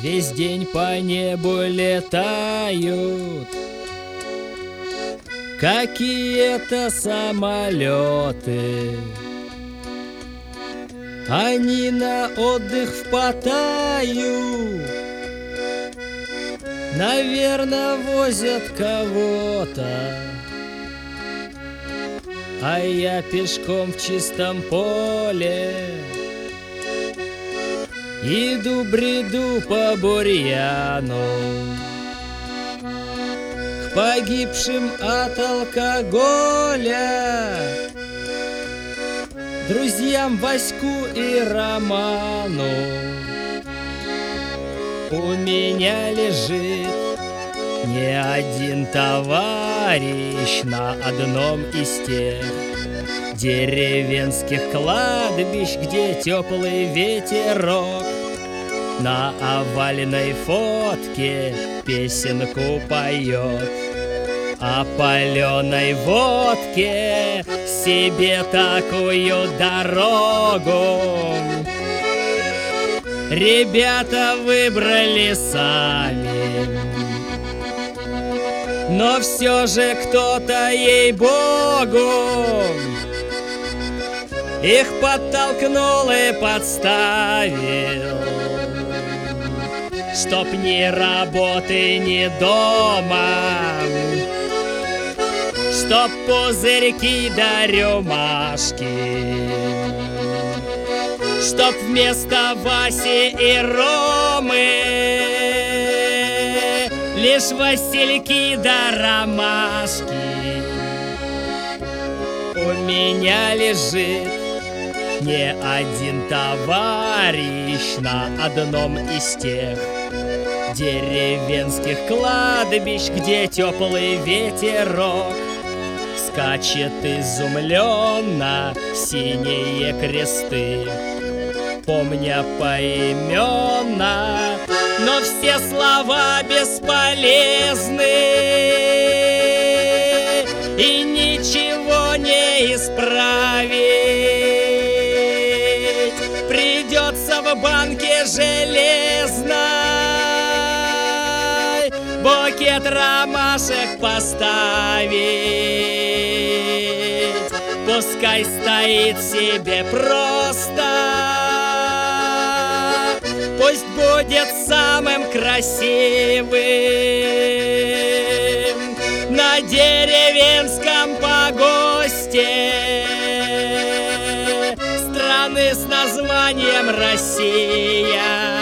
Весь день по небу летают какие-то самолеты. Они на отдых в Паттайю, наверное, возят кого-то. А я пешком в чистом поле иду, бреду по бурьяну, к погибшим от алкоголя друзьям Ваську и Роману. У меня лежит не один товарищ на одном из тех деревенских кладбищ, где теплый ветерок на овальной фотке песенку поет. О паленой водке себе такую дорогу ребята выбрали сами. Но все же кто-то, ей-богу, их подтолкнул и подставил, чтоб ни работы, ни дома, чтоб пузырьки да рюмашки, чтоб вместо Васи и Ромы лишь васильки да ромашки. У меня лежит не один товарищ на одном из тех деревенских кладбищ, где теплый ветерок скачет изумленно синие кресты, помня поименно, но все слова бесполезны, и ничего не исправить. Придется в банке железной букет ромашек поставить. Пускай стоит себе просто, пусть будет самым красивым на деревенском погосте страны с названием Россия.